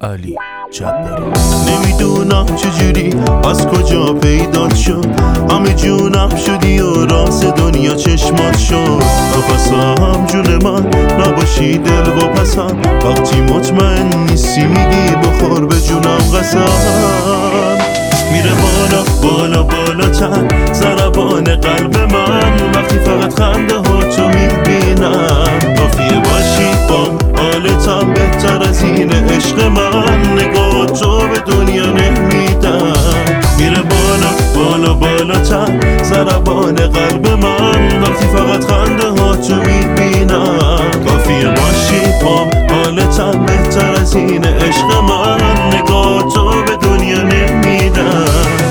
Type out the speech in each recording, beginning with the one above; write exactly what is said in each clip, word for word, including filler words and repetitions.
علی جباری. نمیدونم چجوری از کجا پیدات شد، همه جونم شدی و راز دنیا چشمات شد. نفسم جون من نباشی دل و پسم، وقتی مطمئن نیستی میگی بخور به جونم قسم. میره بالا بالا بالاتر ضربان قلب من، وقتی فقط خنده ها تو میبینم. کافیه باشی با حالتم بهتر از این عشق من، نگاه تو به دنیا نمیدم. میره بالا بالا بالاتر ضربان قلب من، وقتی فقط خنده ها تو میبینم. کافیه باشی با حالتم بهتر از این عشق من، نگاه تو به دنیا نمیدم.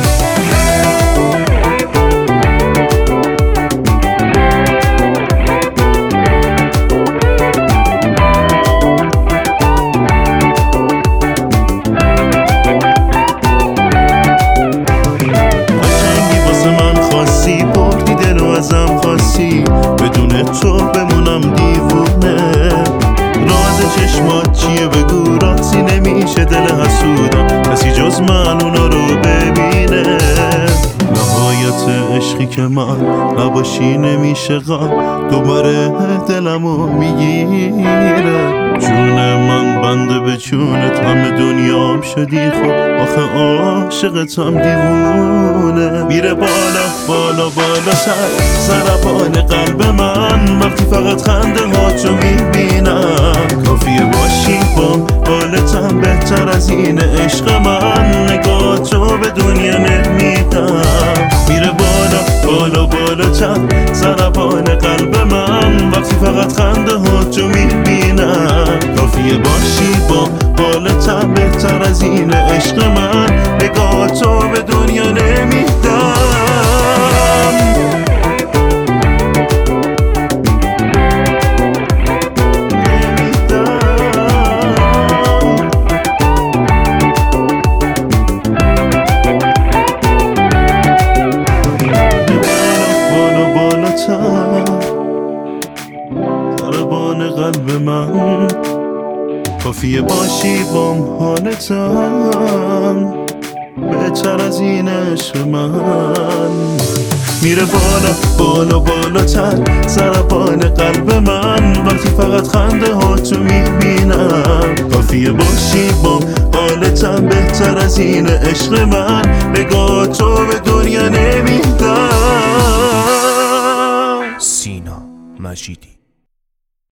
بدون تو بمونم دیوونه، راز چشمات چیه بگو، راضی نمیشه دل حسودم کسی جز من اونا رو ببینه. نهایت عشقی که من نباشی نمیشه غم، دوباره دلمو میگیره. جون من بنده به جونت، همه دنیام شدی خب آخه عاشقتم دیوونه. میره بالا بالا بالاتر ضربان قلب من، وقتی فقط خنده ها تو میبینم. کافیه باشی با حالتم بهتر از این عشق من، نگاه تو به دنیا نمیدم. میره بالا بالا بالاتر ضربان قلب من، وقتی فقط خنده ها تو میبینم. کافیه باشی با حالتم بهتر از این عشق من، نگاه تو به دنیا نمیدم. ضربان قلب من، کافیه باشی بام حالتم بهتر از این عشق من. میره بالا بالا بالاتر ضربان قلب من، وقتی فقط خنده ها تو میبینم. کافیه باشی بام حالتم بهتر از این عشق من، نگاه تو به دنیا نمیدم.